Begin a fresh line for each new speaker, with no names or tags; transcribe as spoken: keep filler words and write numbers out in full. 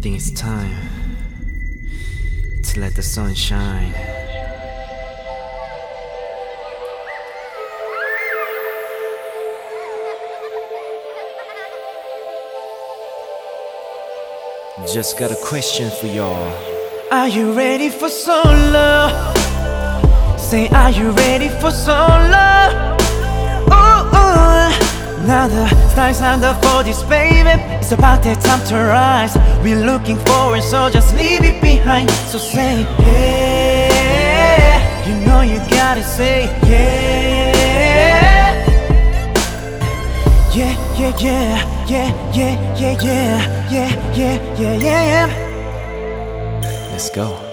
think it's time to let the sun shine. Just got a question for y'all. Are you ready for solo? Say, are you ready for solo? Ooh, ooh. Now the stars under for this, baby. It's about that time to rise. We're looking forward, so just leave it behind. So say, yeah. You know you gotta say, yeah. Yeah, yeah, yeah, yeah, yeah, yeah, yeah, yeah, yeah, yeah, yeah. Let's go.